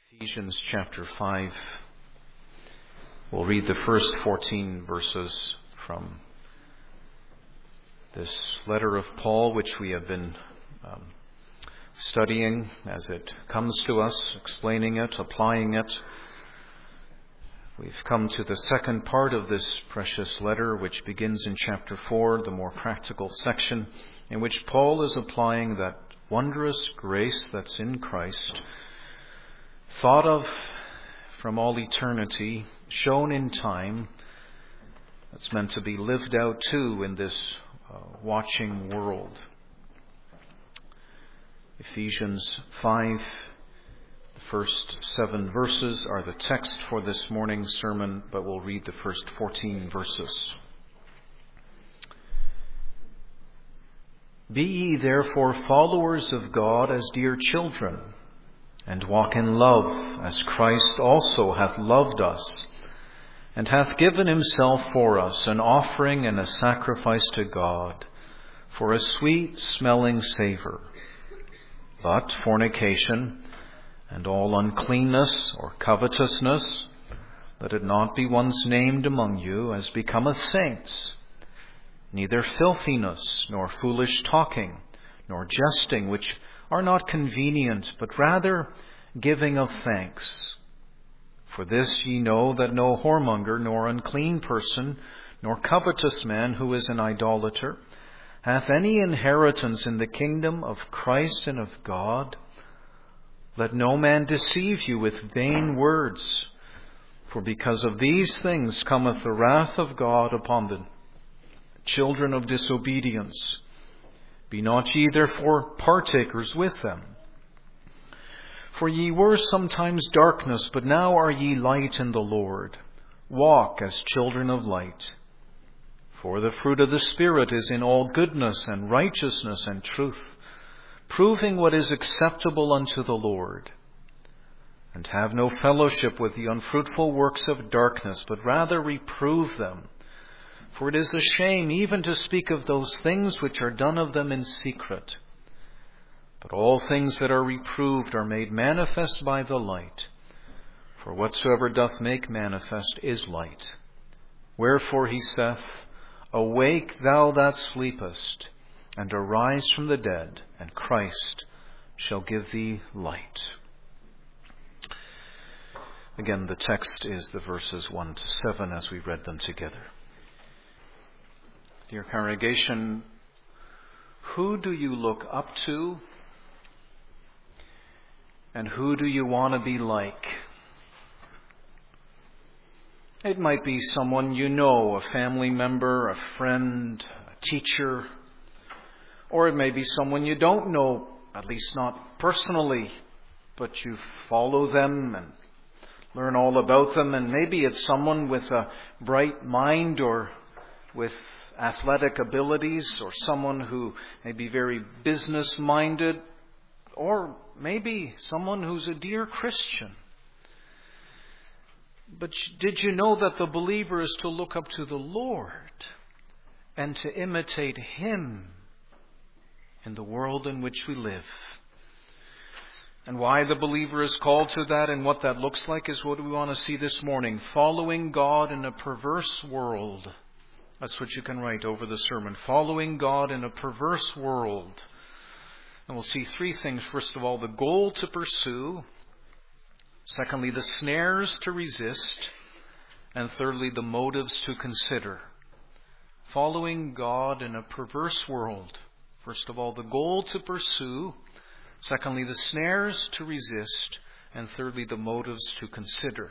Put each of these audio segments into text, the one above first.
Ephesians chapter 5. We'll read the first 14 verses from this letter of Paul, which we have been studying as it comes to us, explaining it, applying it. We've come to the second part of this precious letter, which begins in chapter 4, the more practical section, in which Paul is applying that wondrous grace that's in Christ, thought of from all eternity, shown in time, that's meant to be lived out too in this watching world. Ephesians 5, the first 7 verses are the text for this morning's sermon, but we'll read the first 14 verses. Be ye therefore followers of God as dear children, and walk in love, as Christ also hath loved us, and hath given himself for us, an offering and a sacrifice to God, for a sweet-smelling savour. But fornication, and all uncleanness or covetousness, let it not be once named among you, as becometh saints, neither filthiness, nor foolish talking, nor jesting, which are not convenient, but rather giving of thanks. For this ye know, that no whoremonger, nor unclean person, nor covetous man who is an idolater, hath any inheritance in the kingdom of Christ and of God. Let no man deceive you with vain words, for because of these things cometh the wrath of God upon the children of disobedience. Be not ye therefore partakers with them. For ye were sometimes darkness, but now are ye light in the Lord. Walk as children of light. For the fruit of the Spirit is in all goodness and righteousness and truth, proving what is acceptable unto the Lord. And have no fellowship with the unfruitful works of darkness, but rather reprove them. For it is a shame even to speak of those things which are done of them in secret. But all things that are reproved are made manifest by the light. For whatsoever doth make manifest is light. Wherefore he saith, Awake, thou that sleepest, and arise from the dead, and Christ shall give thee light. Again, the text is the verses 1 to 7 as we read them together. Dear congregation, who do you look up to, and who do you want to be like? It might be someone you know, a family member, a friend, a teacher, or it may be someone you don't know, at least not personally, but you follow them and learn all about them, and maybe it's someone with a bright mind or with athletic abilities, or someone who may be very business-minded, or maybe someone who's a dear Christian. But did you know that the believer is to look up to the Lord and to imitate Him in the world in which we live? And why the believer is called to that and what that looks like is what we want to see this morning. Following God in a perverse world. That's what you can write over the sermon. Following God in a perverse world. And we'll see three things. First of all, the goal to pursue. Secondly, the snares to resist. And thirdly, the motives to consider. Following God in a perverse world. First of all, the goal to pursue. Secondly, the snares to resist. And thirdly, the motives to consider.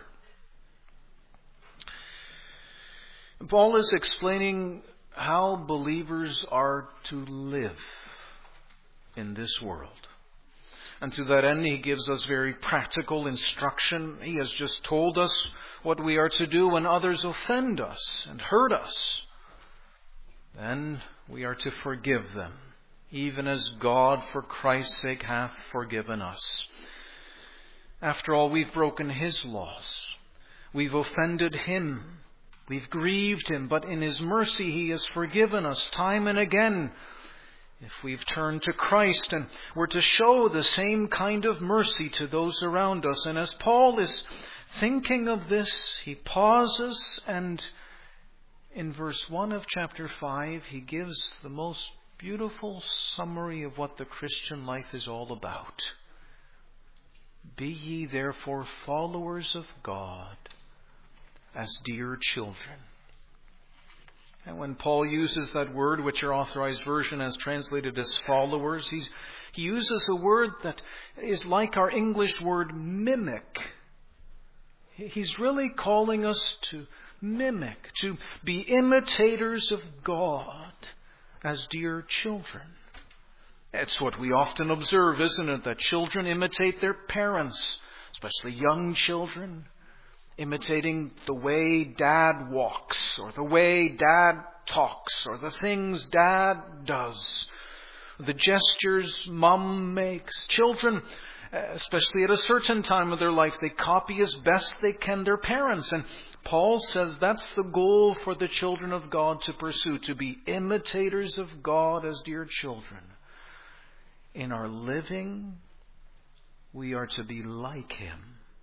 Paul is explaining how believers are to live in this world. And to that end, he gives us very practical instruction. He has just told us what we are to do when others offend us and hurt us. Then we are to forgive them, even as God for Christ's sake hath forgiven us. After all, we've broken His laws. We've offended Him. We've grieved Him, but in His mercy He has forgiven us time and again. if we've turned to Christ, and we're to show the same kind of mercy to those around us. And as Paul is thinking of this, he pauses, and in verse 1 of chapter 5, he gives the most beautiful summary of what the Christian life is all about. Be ye therefore followers of God as dear children. And when Paul uses that word, which our Authorized Version has translated as followers, he uses a word that is like our English word mimic. He's really calling us to mimic, to be imitators of God as dear children. It's what we often observe, isn't it? That children imitate their parents, especially young children, imitating the way Dad walks, or the way Dad talks, or the things Dad does, the gestures Mum makes. Children, especially at a certain time of their life, they copy as best they can their parents. And Paul says that's the goal for the children of God to pursue, to be imitators of God as dear children. In our living, we are to be like Him.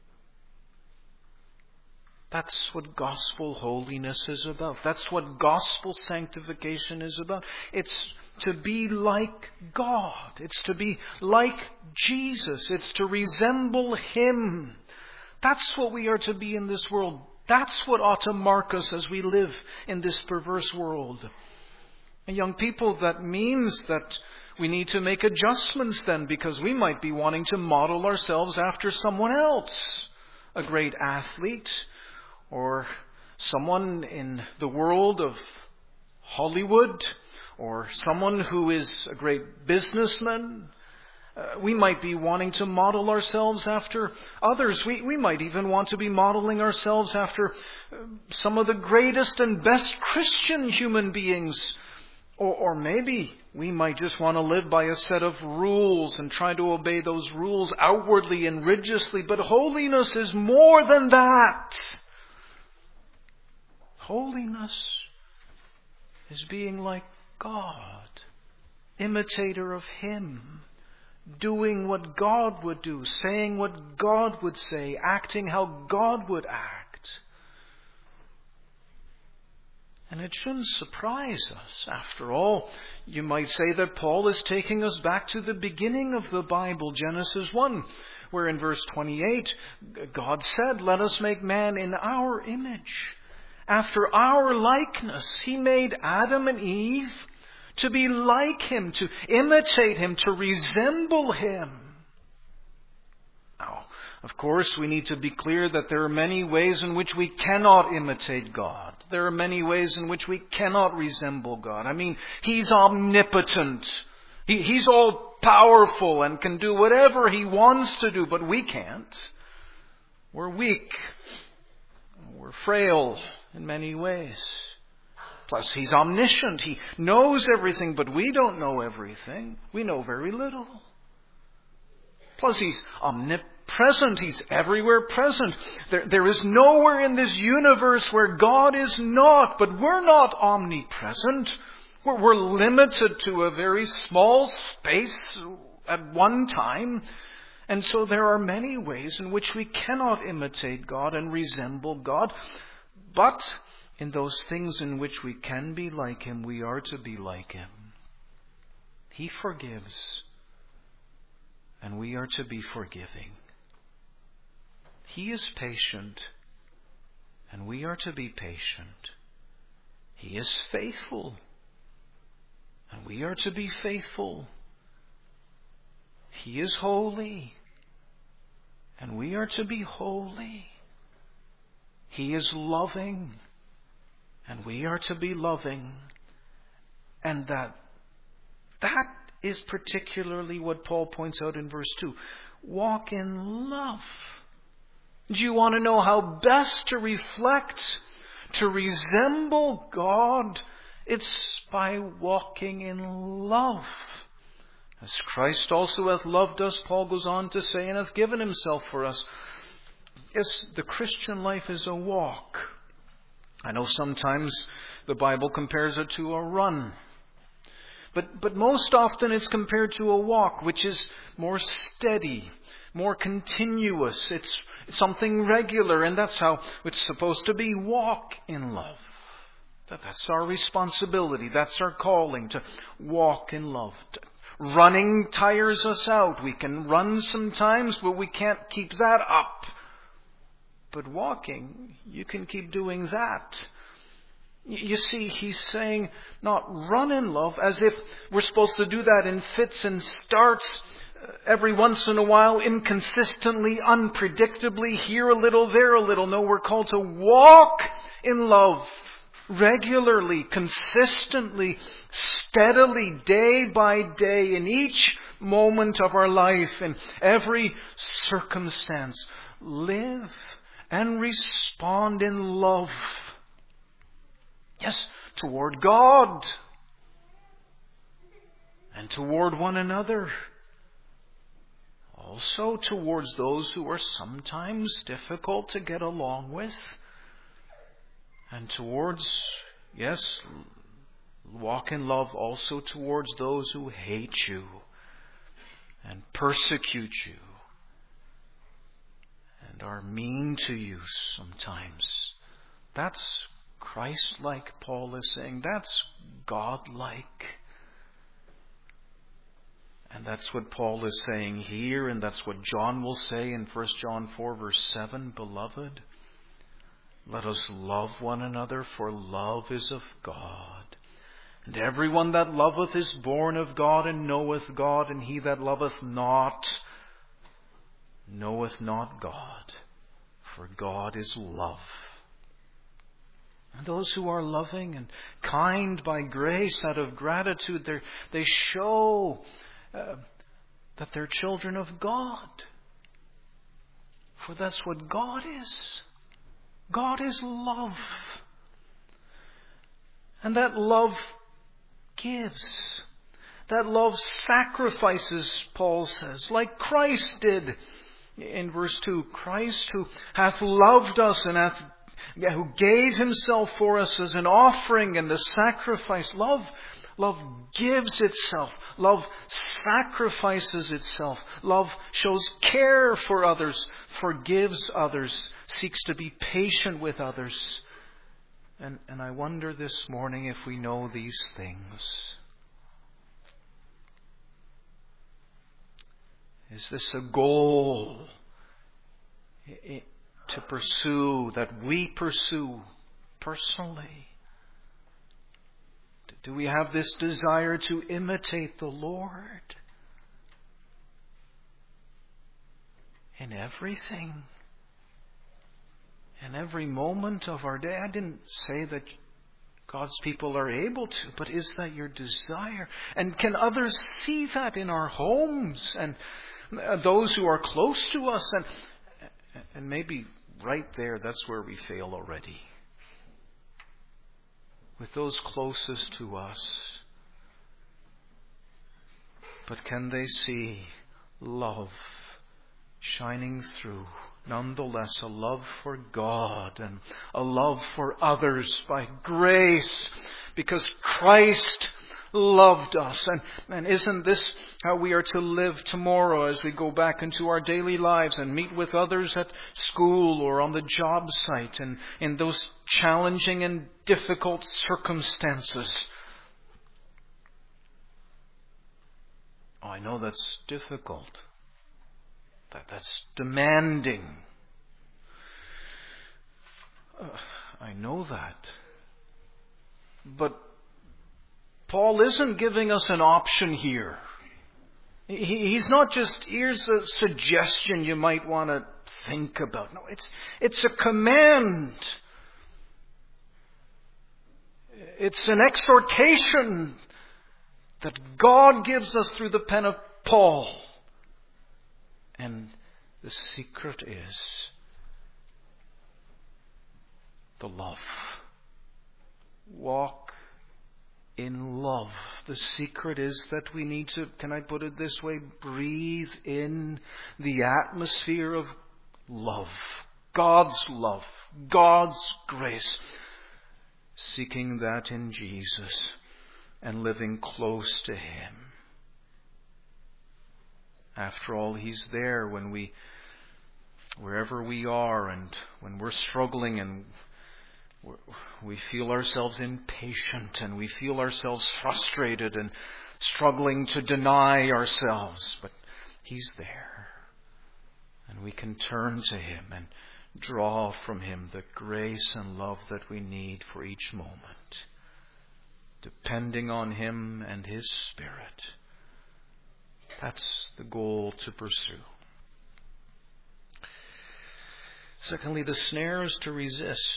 That's what gospel holiness is about. That's what gospel sanctification is about. It's to be like God. It's to be like Jesus. It's to resemble Him. That's what we are to be in this world. That's what ought to mark us as we live in this perverse world. And young people, that means that we need to make adjustments then, because we might be wanting to model ourselves after someone else. A great athlete, or someone in the world of Hollywood, or someone who is a great businessman. We might be wanting to model ourselves after others. We might even want to be modeling ourselves after some of the greatest and best Christian human beings. Or maybe we might just want to live by a set of rules and try to obey those rules outwardly and religiously. But holiness is more than that. Holiness is being like God, imitator of Him, doing what God would do, saying what God would say, acting how God would act. And it shouldn't surprise us. After all, you might say that Paul is taking us back to the beginning of the Bible, Genesis 1, where in verse 28, God said, "Let us make man in our image, after our likeness." He made Adam and Eve to be like Him, to imitate Him, to resemble Him. Now, of course, we need to be clear that there are many ways in which we cannot imitate God. There are many ways in which we cannot resemble God. I mean, He's omnipotent. He's all powerful and can do whatever He wants to do, but we can't. We're weak. We're frail in many ways. Plus, He's omniscient. He knows everything, but we don't know everything. We know very little. Plus, He's omnipresent. He's everywhere present. There is nowhere in this universe where God is not, but we're not omnipresent. We're limited to a very small space at one time. And so there are many ways in which we cannot imitate God and resemble God. But in those things in which we can be like Him, we are to be like Him. He forgives, and we are to be forgiving. He is patient, and we are to be patient. He is faithful, and we are to be faithful. He is holy, and we are to be holy. He is loving, and we are to be loving. And that is particularly what Paul points out in verse 2. Walk in love. Do you want to know how best to reflect, to resemble God? It's by walking in love. As Christ also hath loved us, Paul goes on to say, and hath given Himself for us. Yes, the Christian life is a walk. I know sometimes the Bible compares it to a run. But most often it's compared to a walk, which is more steady, more continuous. It's something regular, and that's how it's supposed to be. Walk in love. That's our responsibility. That's our calling, to walk in love. Running tires us out. We can run sometimes, but we can't keep that up. But walking, you can keep doing that. You see, he's saying not run in love as if we're supposed to do that in fits and starts every once in a while, inconsistently, unpredictably, here a little, there a little. No, we're called to walk in love regularly, consistently, steadily, day by day, in each moment of our life, in every circumstance. Live and respond in love. Yes, toward God and toward one another. Also towards those who are sometimes difficult to get along with. And towards, yes, walk in love also towards those who hate you and persecute you and are mean to you sometimes. That's Christ-like, Paul is saying. That's God-like. And that's what Paul is saying here, and that's what John will say in 1 John 4 verse 7. Beloved, let us love one another, for love is of God. And everyone that loveth is born of God and knoweth God, and he that loveth not knoweth not God, for God is love. And those who are loving and kind by grace, out of gratitude, they show that they're children of God. For that's what God is. God is love. And that love gives. That love sacrifices, Paul says, like Christ did. In verse 2, Christ who hath loved us and who gave himself for us as an offering and a sacrifice. Love gives itself. Love sacrifices itself. Love shows care for others, forgives others, seeks to be patient with others. And I wonder this morning if we know these things. Is this a goal to pursue, that we pursue personally? Do we have this desire to imitate the Lord in everything? In every moment of our day? I didn't say that God's people are able to, but is that your desire? And can others see that in our homes and those who are close to us? And maybe right there, that's where we fail already. With those closest to us. But can they see love shining through? Nonetheless, a love for God and a love for others by grace, because Christ loved us. And isn't this how we are to live tomorrow as we go back into our daily lives and meet with others at school or on the job site and in those challenging and difficult circumstances? Oh, I know that's difficult. That's demanding. I know that. But Paul isn't giving us an option here. He's not just, here's a suggestion you might want to think about. No, it's a command. It's an exhortation that God gives us through the pen of Paul. And the secret is the love. Walk in love. The secret is that we need to, can I put it this way, breathe in the atmosphere of love. God's love. God's grace. Seeking that in Jesus. and living close to Him. After all, He's there wherever we are, and when we're struggling and we feel ourselves impatient and we feel ourselves frustrated and struggling to deny ourselves. But He's there. And we can turn to Him and draw from Him the grace and love that we need for each moment, depending on Him and His Spirit. That's the goal to pursue. Secondly, the snares to resist.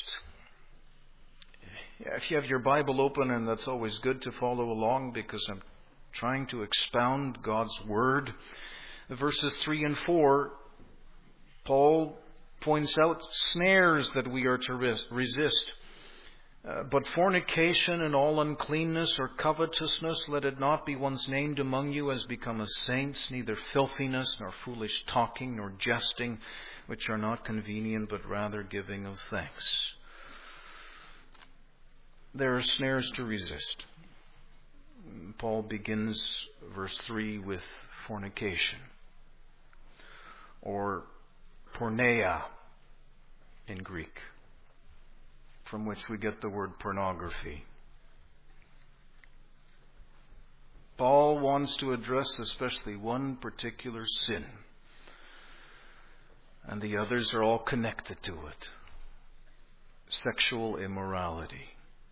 If you have your Bible open, and that's always good to follow along because I'm trying to expound God's Word. Verses 3 and 4, Paul points out snares that we are to resist. But fornication and all uncleanness or covetousness, let it not be once named among you as becometh saints, neither filthiness, nor foolish talking, nor jesting, which are not convenient, but rather giving of thanks. There are snares to resist. Paul begins verse 3 with fornication, or porneia in Greek, from which we get the word pornography. Paul wants to address especially one particular sin, and the others are all connected to it. Sexual immorality.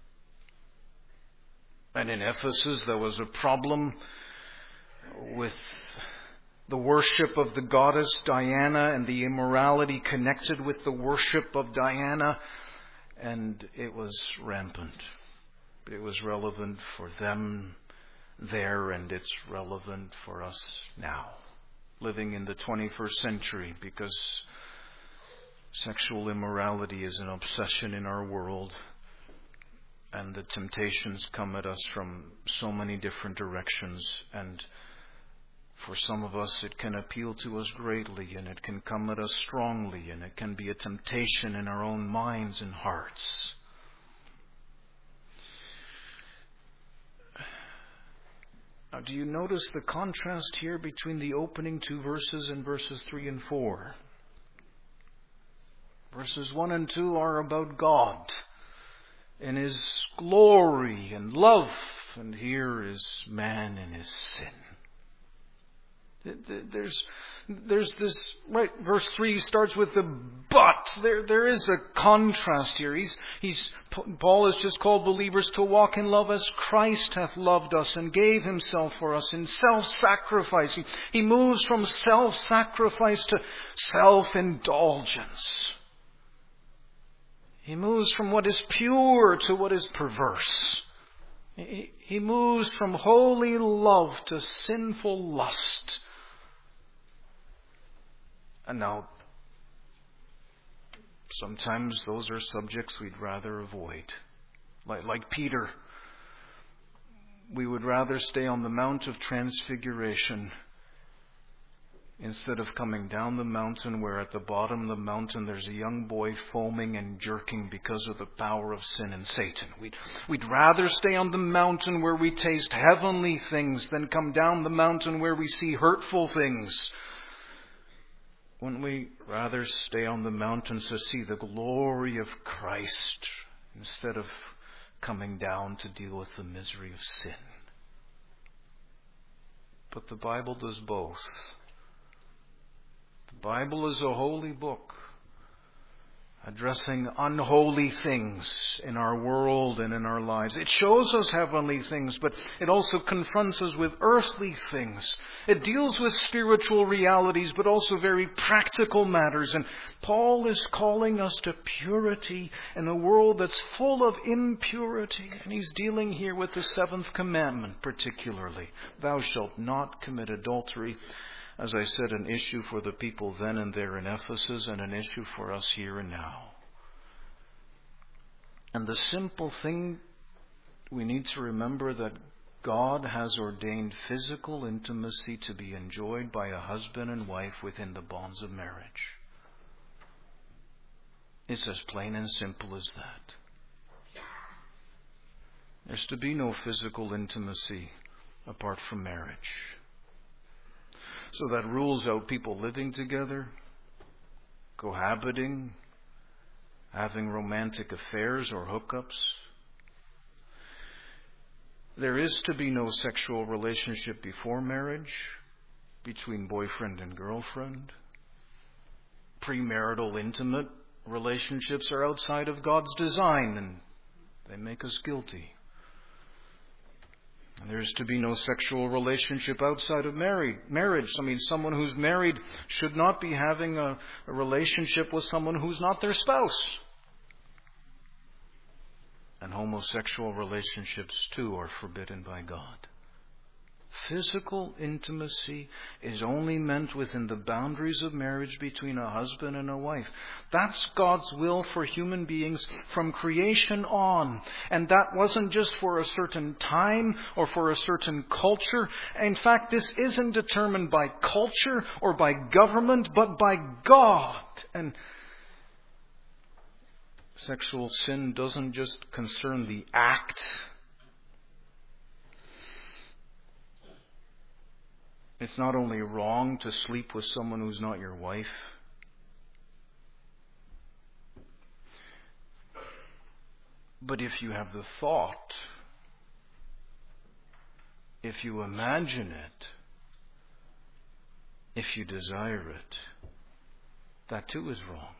And in Ephesus there was a problem with the worship of the goddess Diana and the immorality connected with the worship of Diana. And it was rampant. It was relevant for them there, and it's relevant for us now, living in the 21st century, because sexual immorality is an obsession in our world, and the temptations come at us from so many different directions, and for some of us it can appeal to us greatly, and it can come at us strongly, and it can be a temptation in our own minds and hearts. Now, do you notice the contrast here between the opening two verses and verses 3 and 4? Verses 1 and 2 are about God and His glory and love, and here is man in his sin. There's this, right, verse 3 starts with the but. There is a contrast here. Paul has just called believers to walk in love as Christ hath loved us and gave Himself for us in self-sacrifice. He moves from self-sacrifice to self-indulgence. He moves from what is pure to what is perverse. He moves from holy love to sinful lust. And now, sometimes those are subjects we'd rather avoid. Like Peter, we would rather stay on the Mount of Transfiguration instead of coming down the mountain, where at the bottom of the mountain there's a young boy foaming and jerking because of the power of sin and Satan. We'd rather stay on the mountain where we taste heavenly things than come down the mountain where we see hurtful things. Wouldn't we rather stay on the mountain to see the glory of Christ instead of coming down to deal with the misery of sin? But the Bible does both. The Bible is a holy book, addressing unholy things in our world and in our lives. It shows us heavenly things, but it also confronts us with earthly things. It deals with spiritual realities, but also very practical matters. And Paul is calling us to purity in a world that's full of impurity. And he's dealing here with the seventh commandment particularly. Thou shalt not commit adultery. As I said, an issue for the people then and there in Ephesus, and an issue for us here and now. And the simple thing we need to remember, that God has ordained physical intimacy to be enjoyed by a husband and wife within the bonds of marriage. It's as plain and simple as that. There's to be no physical intimacy apart from marriage. So that rules out people living together, cohabiting, having romantic affairs or hookups. There is to be no sexual relationship before marriage between boyfriend and girlfriend. Premarital intimate relationships are outside of God's design and they make us guilty. And there's to be no sexual relationship outside of marriage. I mean, someone who's married should not be having a relationship with someone who's not their spouse. And homosexual relationships, too, are forbidden by God. Physical intimacy is only meant within the boundaries of marriage between a husband and a wife. That's God's will for human beings from creation on. And that wasn't just for a certain time or for a certain culture. In fact, this isn't determined by culture or by government, but by God. And sexual sin doesn't just concern the act. It's not only wrong to sleep with someone who's not your wife, but if you have the thought, if you imagine it, if you desire it, that too is wrong.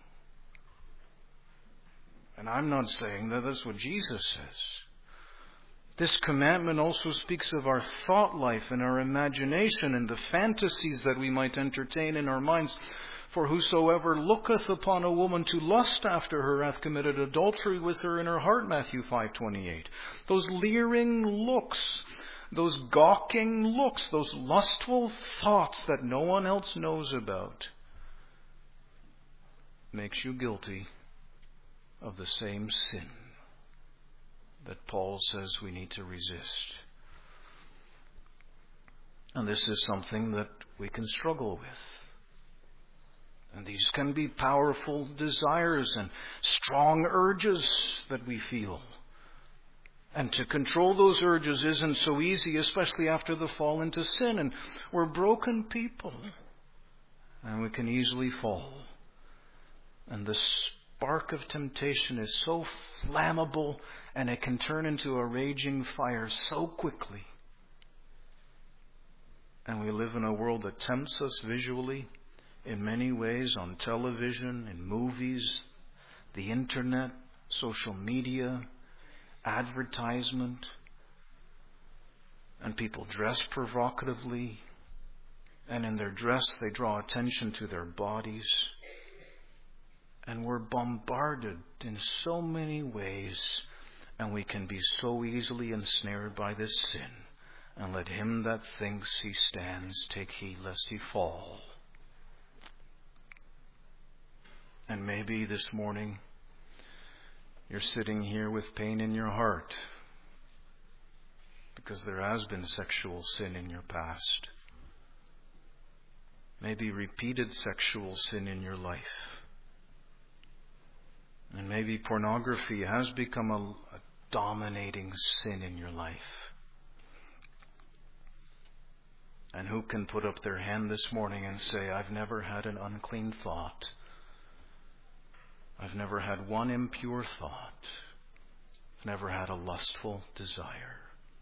And I'm not saying that that's what Jesus says. This commandment also speaks of our thought life and our imagination and the fantasies that we might entertain in our minds. For whosoever looketh upon a woman to lust after her hath committed adultery with her in her heart, Matthew 5:28. Those leering looks, those gawking looks, those lustful thoughts that no one else knows about makes you guilty of the same sin that Paul says we need to resist. And this is something that we can struggle with. And these can be powerful desires and strong urges that we feel. And to control those urges isn't so easy, especially after the fall into sin. And we're broken people. And we can easily fall. And the spark of temptation is so flammable, and it can turn into a raging fire so quickly. And we live in a world that tempts us visually in many ways, on television, in movies, the internet, social media, advertisement. And people dress provocatively, and in their dress they draw attention to their bodies. And we're bombarded in so many ways, and we can be so easily ensnared by this sin. And let him that thinks he stands take heed lest he fall. And maybe this morning you're sitting here with pain in your heart because there has been sexual sin in your past. Maybe repeated sexual sin in your life. And maybe pornography has become a dominating sin in your life. And who can put up their hand this morning and say, I've never had an unclean thought. I've never had one impure thought. I've never had a lustful desire.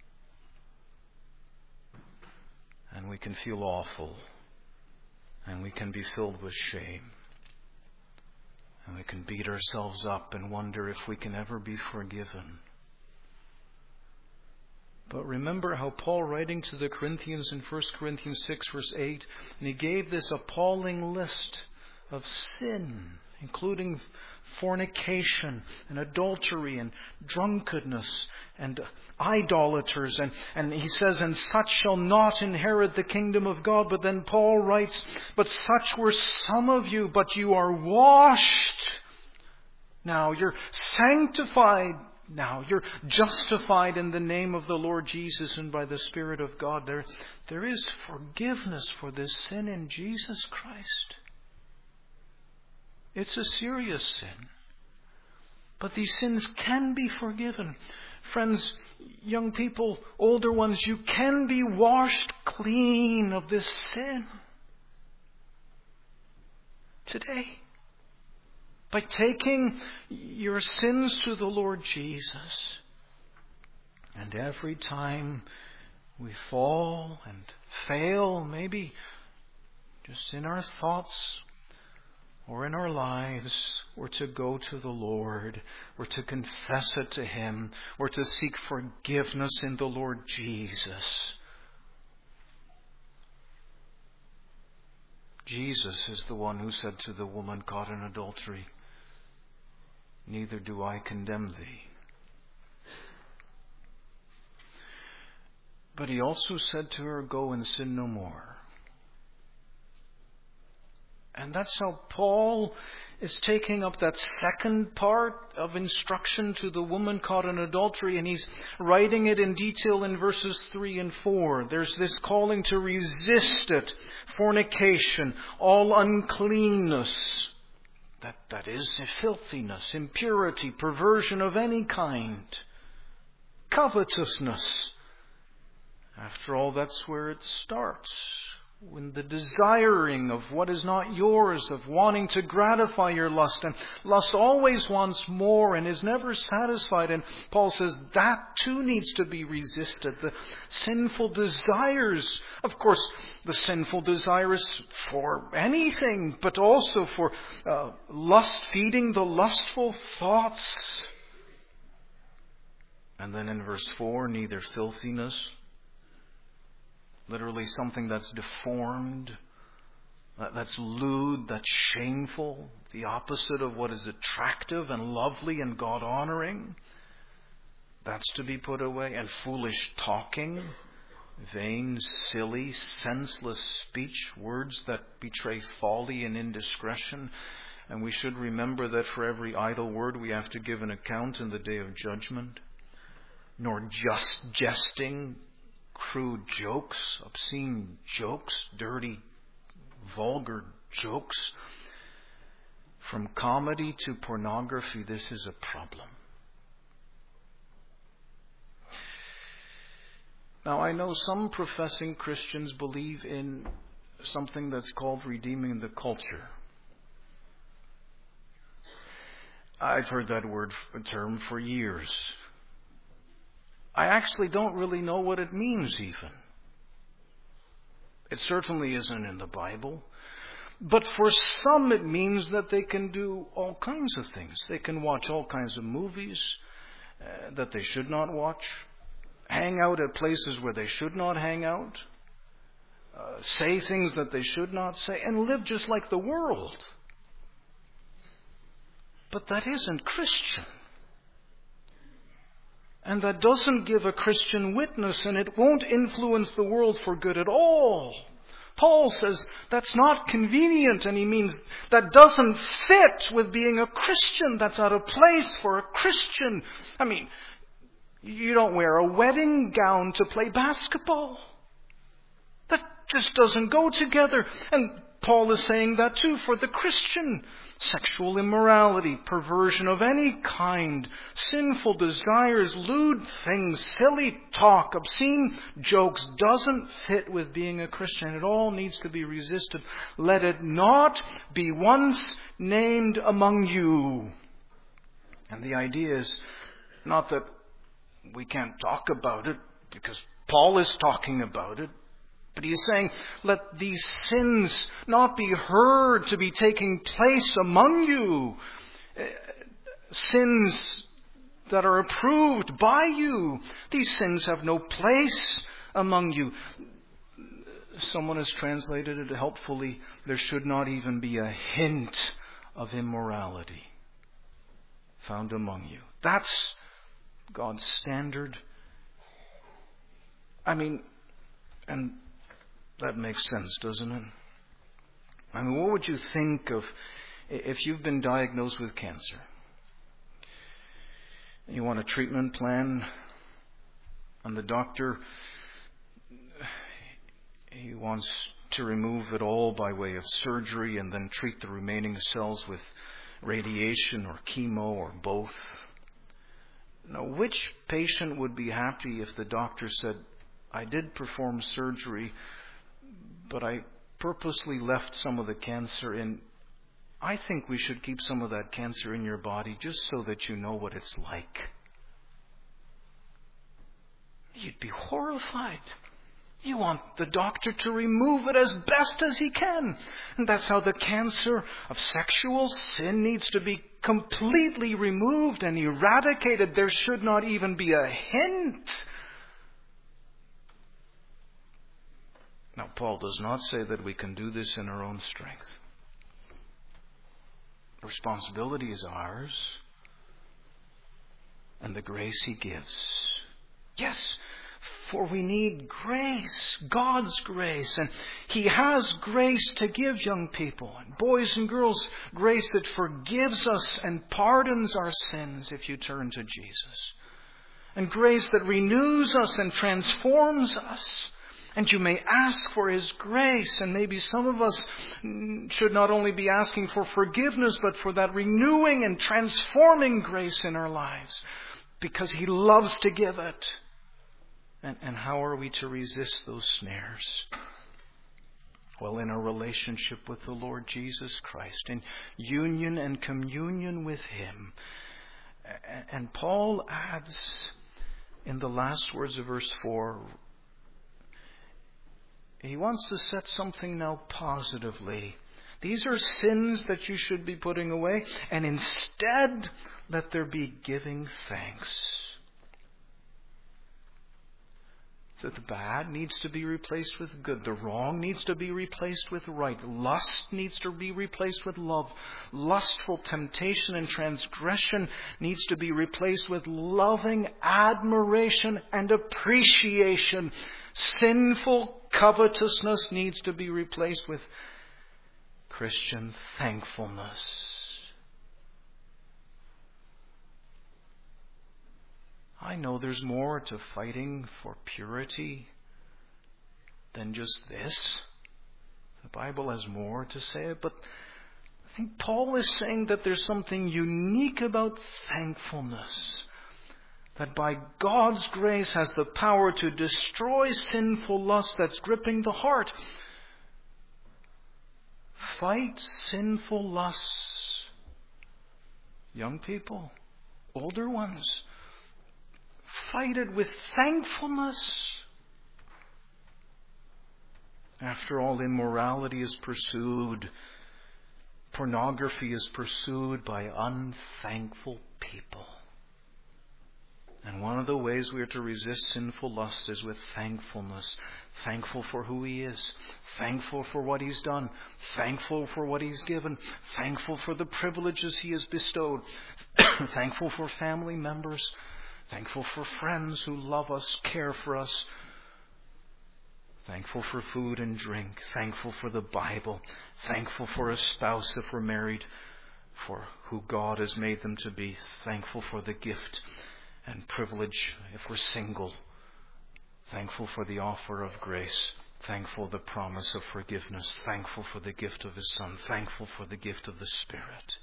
And we can feel awful. And we can be filled with shame. And we can beat ourselves up and wonder if we can ever be forgiven. But remember how Paul, writing to the Corinthians in 1 Corinthians 6 verse 8, and he gave this appalling list of sin, including fornication and adultery and drunkenness and idolaters. And he says, and such shall not inherit the kingdom of God. But then Paul writes, but such were some of you, but you are washed. Now you're sanctified. Now you're justified in the name of the Lord Jesus and by the Spirit of God. There is forgiveness for this sin in Jesus Christ. It's a serious sin. But these sins can be forgiven. Friends, young people, older ones, you can be washed clean of this sin today by taking your sins to the Lord Jesus. And every time we fall and fail, maybe just in our thoughts or in our lives, we're to go to the Lord. We're to confess it to Him. We're to seek forgiveness in the Lord Jesus. Jesus is the one who said to the woman caught in adultery, "Neither do I condemn thee." But He also said to her, "Go and sin no more." And that's how Paul is taking up that second part of instruction to the woman caught in adultery, and he's writing it in detail in verses 3 and 4. There's this calling to resist it, fornication, all uncleanness, that is filthiness, impurity, perversion of any kind, covetousness. After all, that's where it starts. When the desiring of what is not yours, of wanting to gratify your lust. And lust always wants more and is never satisfied. And Paul says that too needs to be resisted. The sinful desires, of course, the sinful desires for anything, but also for lust, feeding the lustful thoughts. And then in verse 4, neither filthiness, literally something that's deformed, that's lewd, that's shameful, the opposite of what is attractive and lovely and God-honoring. That's to be put away. And foolish talking, vain, silly, senseless speech, words that betray folly and indiscretion. And we should remember that for every idle word we have to give an account in the day of judgment. Nor just jesting, crude jokes, obscene jokes, dirty, vulgar jokes. From comedy to pornography, this is a problem. Now, I know some professing Christians believe in something that's called redeeming the culture. I've heard that term for years. I actually don't really know what it means even. It certainly isn't in the Bible. But for some it means that they can do all kinds of things. They can watch all kinds of movies that they should not watch, hang out at places where they should not hang out, say things that they should not say, and live just like the world. But that isn't Christian. And that doesn't give a Christian witness, and it won't influence the world for good at all. Paul says that's not convenient, and he means that doesn't fit with being a Christian. That's out of place for a Christian. I mean, you don't wear a wedding gown to play basketball. That just doesn't go together. And Paul is saying that too for the Christian. Sexual immorality, perversion of any kind, sinful desires, lewd things, silly talk, obscene jokes doesn't fit with being a Christian. It all needs to be resisted. Let it not be once named among you. And the idea is not that we can't talk about it, because Paul is talking about it. But he is saying, let these sins not be heard to be taking place among you. Sins that are approved by you. These sins have no place among you. Someone has translated it helpfully. There should not even be a hint of immorality found among you. That's God's standard. I mean, and that makes sense, doesn't it? I mean, what would you think of if you've been diagnosed with cancer? You want a treatment plan, and the doctor, he wants to remove it all by way of surgery and then treat the remaining cells with radiation or chemo or both. Now, which patient would be happy if the doctor said, I did perform surgery, but I purposely left some of the cancer in. I think we should keep some of that cancer in your body just so that you know what it's like. You'd be horrified. You want the doctor to remove it as best as he can. And that's how the cancer of sexual sin needs to be completely removed and eradicated. There should not even be a hint. Now, Paul does not say that we can do this in our own strength. The responsibility is ours, and the grace he gives. Yes, for we need grace, God's grace. And he has grace to give young people, and boys and girls, grace that forgives us and pardons our sins if you turn to Jesus. And grace that renews us and transforms us. And you may ask for his grace. And maybe some of us should not only be asking for forgiveness, but for that renewing and transforming grace in our lives. Because he loves to give it. And how are we to resist those snares? Well, in a relationship with the Lord Jesus Christ, in union and communion with him. And Paul adds in the last words of verse 4, he wants to set something now positively. These are sins that you should be putting away, and instead let there be giving thanks. That the bad needs to be replaced with good. The wrong needs to be replaced with right. Lust needs to be replaced with love. Lustful temptation and transgression needs to be replaced with loving admiration and appreciation. Sinful covetousness needs to be replaced with Christian thankfulness. I know there's more to fighting for purity than just this. The Bible has more to say, but I think Paul is saying that there's something unique about thankfulness. That by God's grace has the power to destroy sinful lust that's gripping the heart. Fight sinful lusts. Young people, older ones, fight it with thankfulness. After all, immorality is pursued. Pornography is pursued by unthankful people. And one of the ways we are to resist sinful lust is with thankfulness. Thankful for who he is. Thankful for what he's done. Thankful for what he's given. Thankful for the privileges he has bestowed. Thankful for family members. Thankful for friends who love us, care for us. Thankful for food and drink. Thankful for the Bible. Thankful for a spouse if we're married, for who God has made them to be. Thankful for the gift and privilege if we're single. Thankful for the offer of grace. Thankful for the promise of forgiveness. Thankful for the gift of his Son. Thankful for the gift of the Spirit.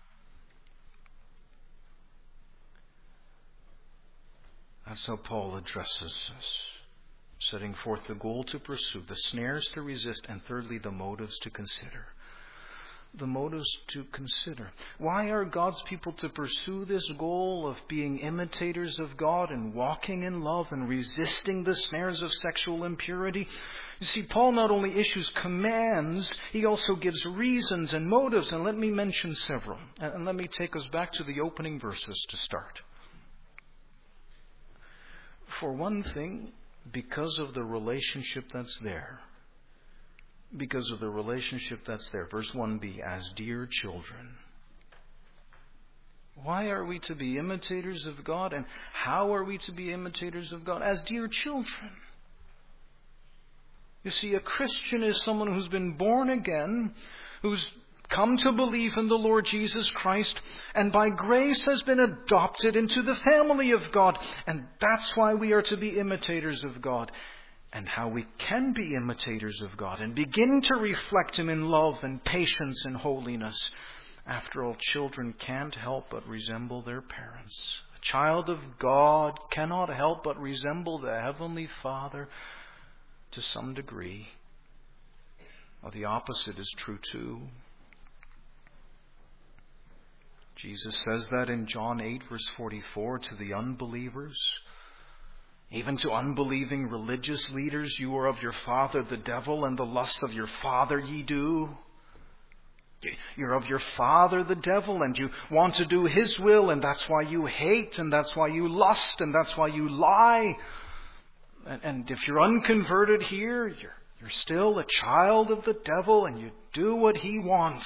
That's how Paul addresses us, setting forth the goal to pursue, the snares to resist, and thirdly, the motives to consider. The motives to consider. Why are God's people to pursue this goal of being imitators of God and walking in love and resisting the snares of sexual impurity? You see, Paul not only issues commands, he also gives reasons and motives. And let me mention several. And let me take us back to the opening verses to start. For one thing, because of the relationship that's there. Because of the relationship that's there. Verse 1b, as dear children. Why are we to be imitators of God? And how are we to be imitators of God? As dear children. You see, a Christian is someone who's been born again, who's come to believe in the Lord Jesus Christ, and by grace has been adopted into the family of God. And that's why we are to be imitators of God. And how we can be imitators of God and begin to reflect him in love and patience and holiness. After all, children can't help but resemble their parents. child of God cannot help but resemble the Heavenly Father to some degree. Well, the opposite is true too. Jesus says that in John 8, verse 44, to the unbelievers, even to unbelieving religious leaders, you are of your father the devil, and the lusts of your father ye do. You're of your father the devil, and you want to do his will, and that's why you hate, and that's why you lust, and that's why you lie. And if you're unconverted here, you're still a child of the devil, and you do what he wants.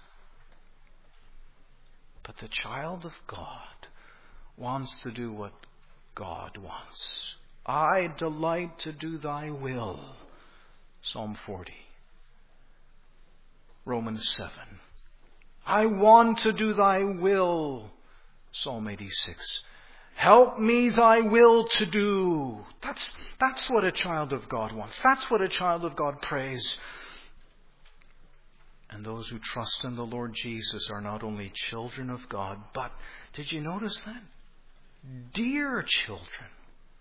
But the child of God wants to do what God wants. I delight to do thy will. Psalm 40. Romans 7. I want to do thy will. Psalm 86. Help me thy will to do. That's what a child of God wants. That's what a child of God prays. And those who trust in the Lord Jesus are not only children of God, but, did you notice that? Dear children.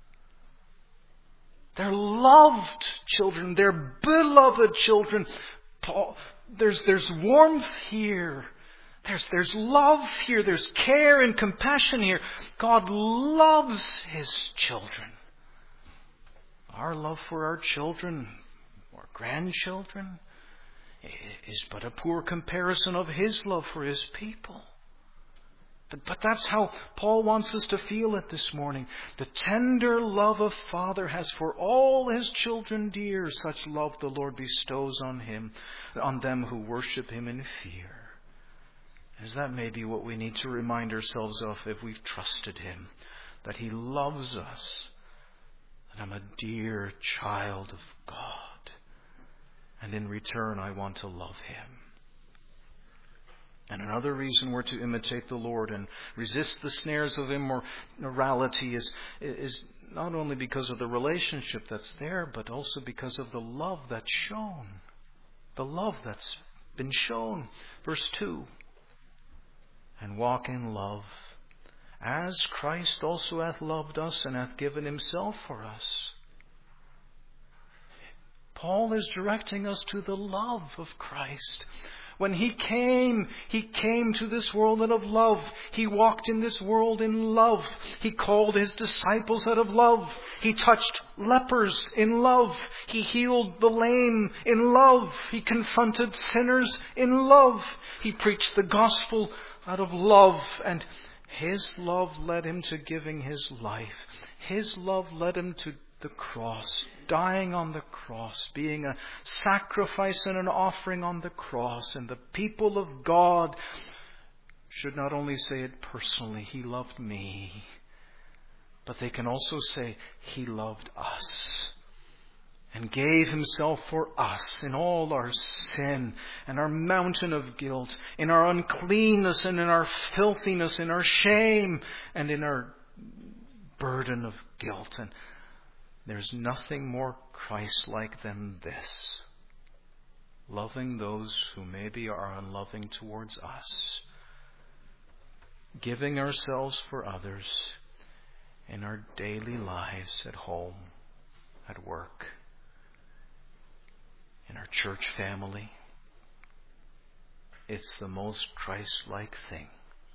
They're loved children. They're beloved children. There's warmth here. There's love here. There's care and compassion here. God loves His children. Our love for our children, or grandchildren, is but a poor comparison of His love for His people. But that's how Paul wants us to feel it this morning. The tender love a father has for all his children dear, such love the Lord bestows on them who worship Him in fear. As that may be what we need to remind ourselves of if we've trusted Him, that He loves us, that I'm a dear child of God, and in return I want to love Him. And another reason we're to imitate the Lord and resist the snares of immorality is not only because of the relationship that's there, but also because of the love that's shown. The love that's been shown. Verse 2. And walk in love, as Christ also hath loved us and hath given Himself for us. Paul is directing us to the love of Christ. When He came to this world out of love. He walked in this world in love. He called His disciples out of love. He touched lepers in love. He healed the lame in love. He confronted sinners in love. He preached the gospel out of love. And His love led Him to giving His life. His love led Him to the cross, dying on the cross, being a sacrifice and an offering on the cross. And the people of God should not only say it personally, He loved me, but they can also say, He loved us and gave Himself for us in all our sin and our mountain of guilt, in our uncleanness and in our filthiness, in our shame and in our burden of guilt. And there's nothing more Christ-like than this. Loving those who maybe are unloving towards us. Giving ourselves for others in our daily lives at home, at work, in our church family. It's the most Christ-like thing.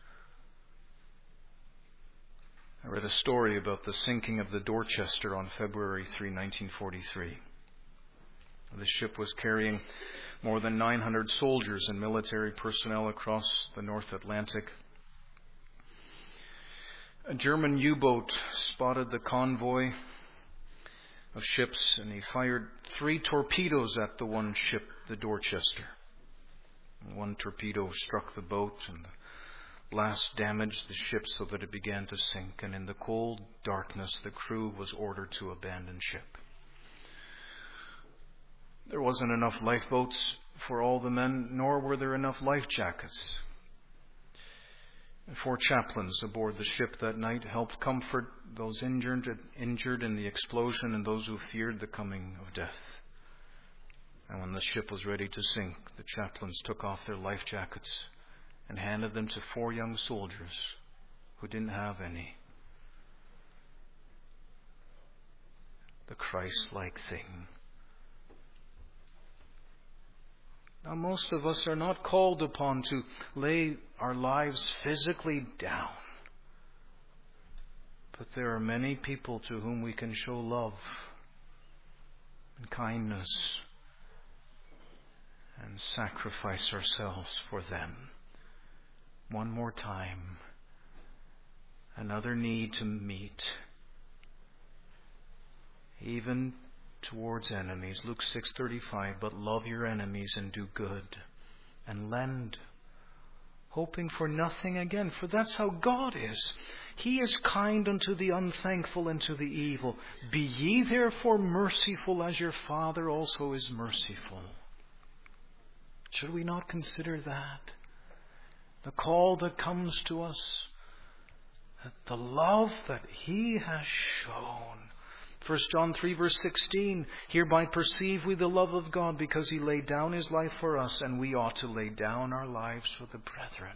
I read a story about the sinking of the Dorchester on February 3, 1943. The ship was carrying more than 900 soldiers and military personnel across the North Atlantic. A German U-boat spotted the convoy of ships, and he fired 3 torpedoes at the one ship, the Dorchester. One torpedo struck the boat, and the blast damaged the ship so that it began to sink, and in the cold darkness the crew was ordered to abandon ship. There wasn't enough lifeboats for all the men, nor were there enough life jackets. 4 chaplains aboard the ship that night helped comfort those injured in the explosion and those who feared the coming of death. And when the ship was ready to sink, the chaplains took off their life jackets and handed them to 4 young soldiers who didn't have any the Christ-like thing. Now, most of us are not called upon to lay our lives physically down. But there are many people to whom we can show love and kindness and sacrifice ourselves for them. One more time. Another need to meet. Even towards enemies. Luke 6:35, but love your enemies and do good and lend, hoping for nothing again, for that's how God is. He is kind unto the unthankful and to the evil. Be ye therefore merciful as your Father also is merciful. Should we not consider that? The call that comes to us, the love that He has shown. 1 John 3 verse 16, hereby perceive we the love of God because He laid down His life for us, and we ought to lay down our lives for the brethren.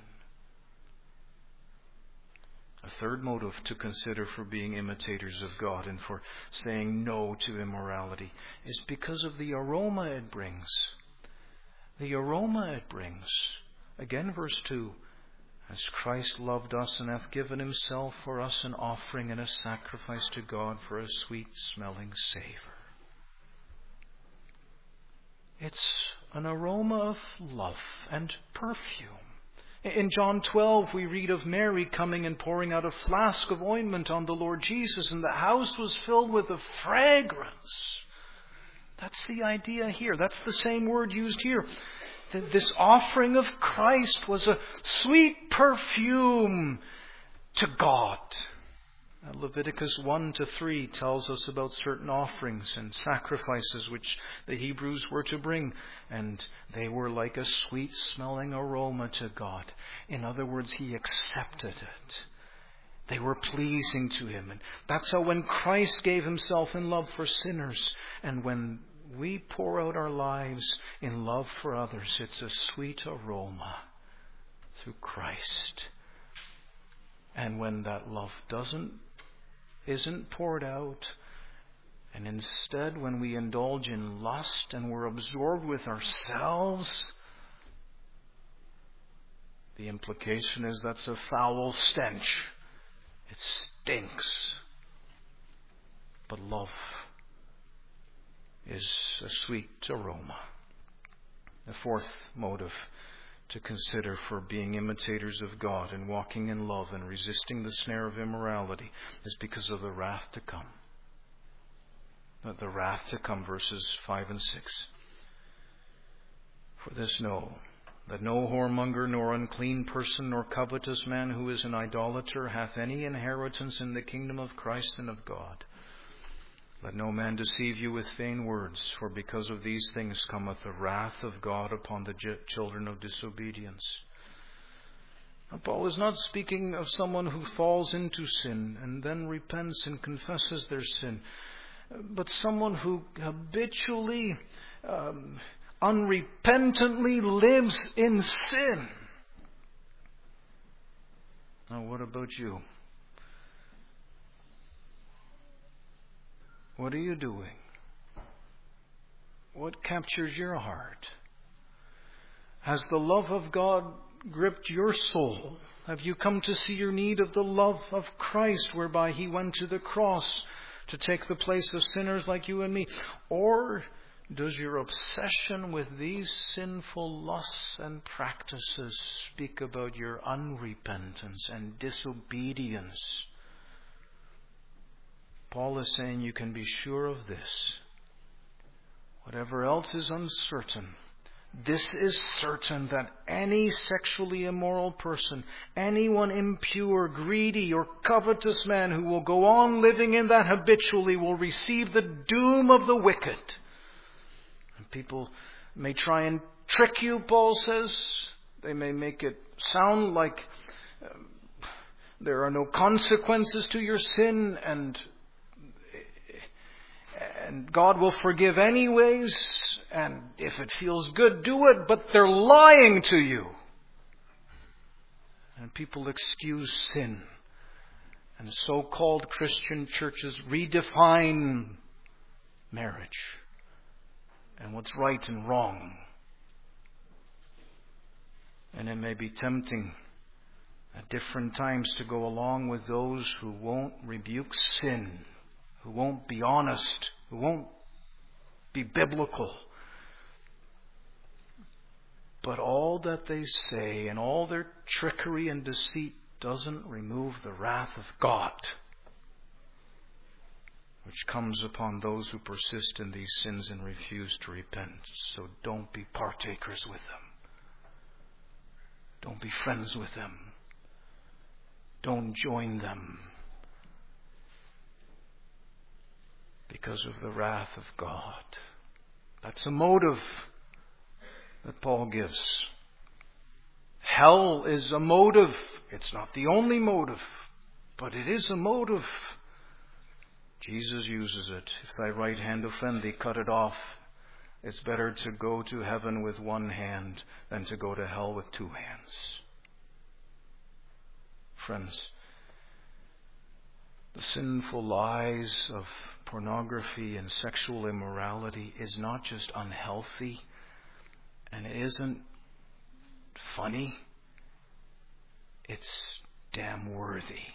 A third motive to consider for being imitators of God and for saying no to immorality is because of the aroma it brings. The aroma it brings. Again, verse 2. As Christ loved us and hath given Himself for us an offering and a sacrifice to God for a sweet-smelling savour. It's an aroma of love and perfume. In John 12, we read of Mary coming and pouring out a flask of ointment on the Lord Jesus, and the house was filled with a fragrance. That's the idea here. That's the same word used here. This offering of Christ was a sweet perfume to God. Leviticus 1-3 tells us about certain offerings and sacrifices which the Hebrews were to bring, and they were like a sweet-smelling aroma to God. In other words, He accepted it. They were pleasing to Him. And that's how when Christ gave Himself in love for sinners, and when we pour out our lives in love for others, it's a sweet aroma through Christ. And when that love isn't poured out, and instead when we indulge in lust and we're absorbed with ourselves, the implication is that's a foul stench. It stinks. But love is a sweet aroma. The fourth motive to consider for being imitators of God and walking in love and resisting the snare of immorality is because of the wrath to come. The wrath to come, verses 5 and 6. For this know, that no whoremonger, nor unclean person, nor covetous man who is an idolater hath any inheritance in the kingdom of Christ and of God. Let no man deceive you with vain words, for because of these things cometh the wrath of God upon the children of disobedience. Now, Paul is not speaking of someone who falls into sin and then repents and confesses their sin, but someone who habitually, unrepentantly lives in sin. Now, what about you? What are you doing? What captures your heart? Has the love of God gripped your soul? Have you come to see your need of the love of Christ, whereby He went to the cross to take the place of sinners like you and me? Or does your obsession with these sinful lusts and practices speak about your unrepentance and disobedience? Paul is saying you can be sure of this. Whatever else is uncertain, this is certain, that any sexually immoral person, anyone impure, greedy, or covetous man who will go on living in that habitually will receive the doom of the wicked. And people may try and trick you, Paul says. They may make it sound like there are no consequences to your sin, and God will forgive anyways, and if it feels good, do it, but they're lying to you. And people excuse sin. And so-called Christian churches redefine marriage and what's right and wrong. And it may be tempting at different times to go along with those who won't rebuke sin, who won't be honest, who won't be biblical. But all that they say and all their trickery and deceit doesn't remove the wrath of God, which comes upon those who persist in these sins and refuse to repent. So don't be partakers with them. Don't be friends with them. Don't join them because of the wrath of God. That's a motive that Paul gives. Hell is a motive. It's not the only motive, but it is a motive. Jesus uses it. If thy right hand offend thee, cut it off. It's better to go to heaven with one hand than to go to hell with two hands. Friends, the sinful lies of pornography and sexual immorality is not just unhealthy and it isn't funny. It's damn worthy.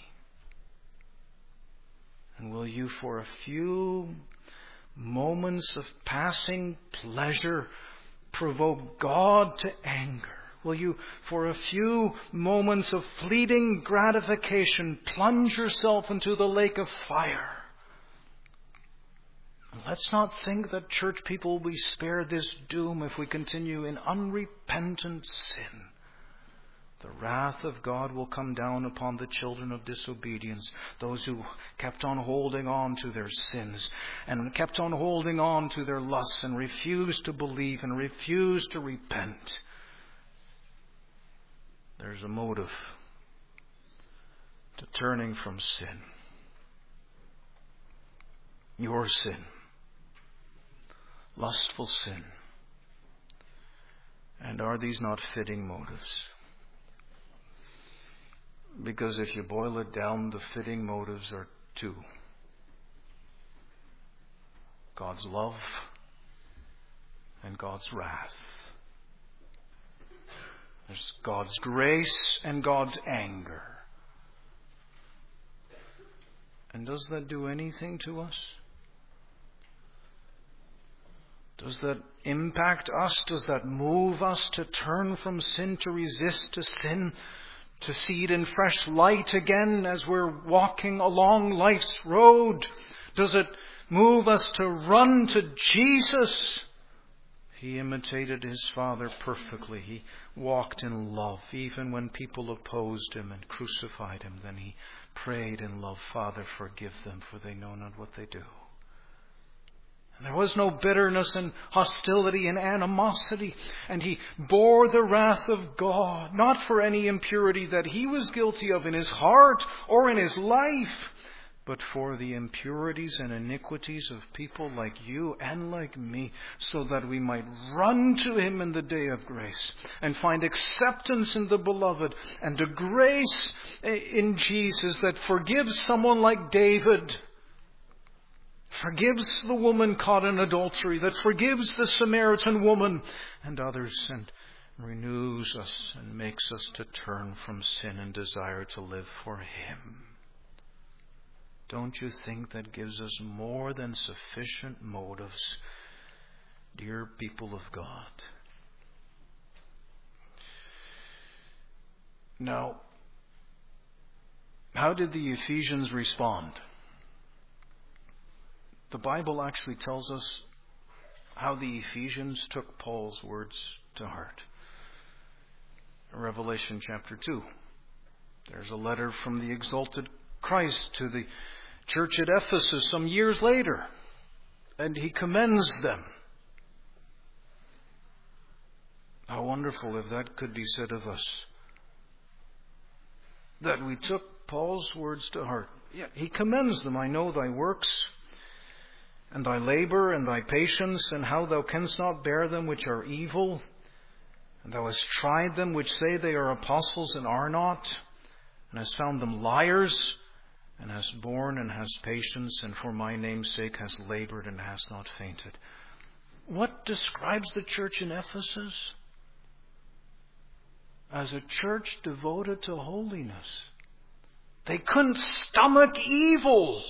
And will you, for a few moments of passing pleasure, provoke God to anger? Will you, for a few moments of fleeting gratification, plunge yourself into the lake of fire? And let's not think that church people will be spared this doom if we continue in unrepentant sin. The wrath of God will come down upon the children of disobedience, those who kept on holding on to their sins and kept on holding on to their lusts and refused to believe and refused to repent. There's a motive to turning from sin. Your sin. Lustful sin. And are these not fitting motives? Because if you boil it down, the fitting motives are two. God's love and God's wrath. There's God's grace and God's anger. And does that do anything to us? Does that impact us? Does that move us to turn from sin, to resist to sin, to see it in fresh light again as we're walking along life's road? Does it move us to run to Jesus? He imitated his Father perfectly. He walked in love. Even when people opposed him and crucified him, then he prayed in love, Father, forgive them, for they know not what they do. And there was no bitterness and hostility and animosity. And he bore the wrath of God, not for any impurity that he was guilty of in his heart or in his life, but for the impurities and iniquities of people like you and like me, so that we might run to him in the day of grace and find acceptance in the beloved and a grace in Jesus that forgives someone like David, forgives the woman caught in adultery, that forgives the Samaritan woman and others, and renews us and makes us to turn from sin and desire to live for him. Don't you think that gives us more than sufficient motives, dear people of God? Now, how did the Ephesians respond? The Bible actually tells us how the Ephesians took Paul's words to heart. Revelation chapter 2. There's a letter from the exalted Christ to the church at Ephesus some years later, and he commends them. How wonderful if that could be said of us, that we took Paul's words to heart. Yeah, he commends them. I know thy works, and thy labor, and thy patience, and how thou canst not bear them which are evil, and thou hast tried them which say they are apostles and are not, and hast found them liars, and has borne and has patience, and for my name's sake has labored and has not fainted. What describes the church in Ephesus? As a church devoted to holiness. They couldn't stomach evil.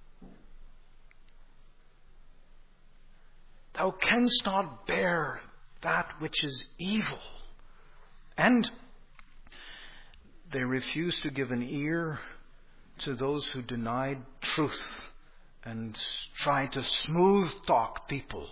Thou canst not bear that which is evil. And they refused to give an ear to those who denied truth and tried to smooth talk people.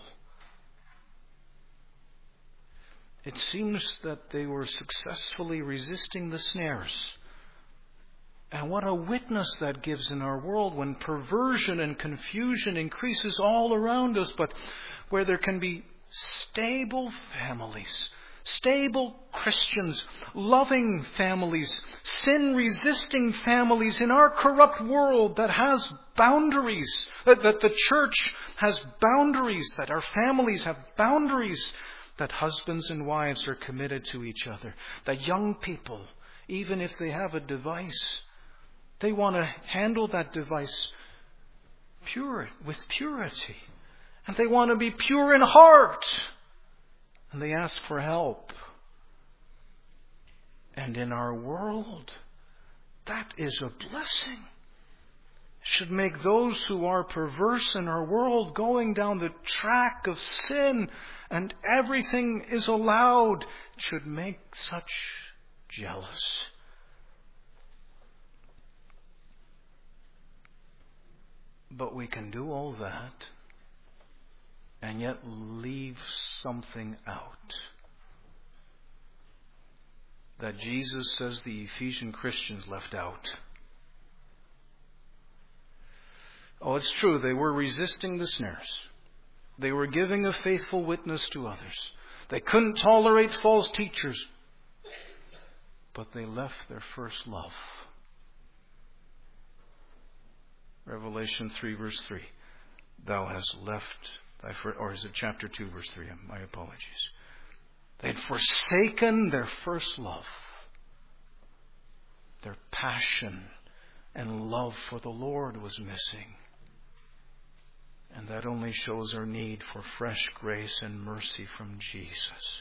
It seems that they were successfully resisting the snares. And what a witness that gives in our world when perversion and confusion increases all around us, but where there can be stable families, stable Christians, loving families, sin-resisting families in our corrupt world that has boundaries, that the church has boundaries, that our families have boundaries, that husbands and wives are committed to each other, that young people, even if they have a device, they want to handle that device with purity. And they want to be pure in heart. And they ask for help. And in our world, that is a blessing. It should make those who are perverse in our world going down the track of sin and everything is allowed, it should make such jealous. But we can do all that and yet leave something out that Jesus says the Ephesian Christians left out. Oh, it's true, they were resisting the snares. They were giving a faithful witness to others. They couldn't tolerate false teachers. But they left their first love. Revelation 3 verse 3. Thou hast left thy first, or is it chapter 2 verse 3? My apologies. They had forsaken their first love. Their passion and love for the Lord was missing. And that only shows our need for fresh grace and mercy from Jesus.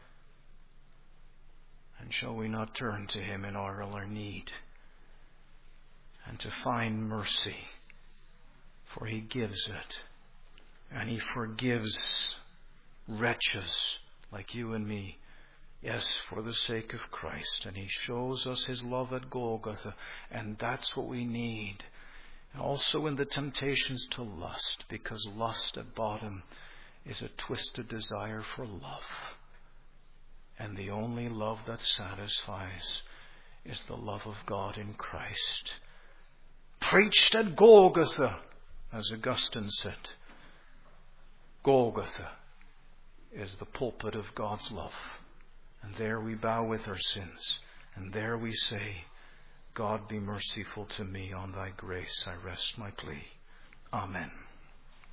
And shall we not turn to Him in all our need and to find mercy? For He gives it. And He forgives wretches like you and me. Yes, for the sake of Christ. And He shows us His love at Golgotha. And that's what we need. Also in the temptations to lust, because lust at bottom is a twisted desire for love. And the only love that satisfies is the love of God in Christ. Preached at Golgotha, as Augustine said. Golgotha is the pulpit of God's love. And there we bow with our sins. And there we say, God be merciful to me, on thy grace I rest my plea. Amen.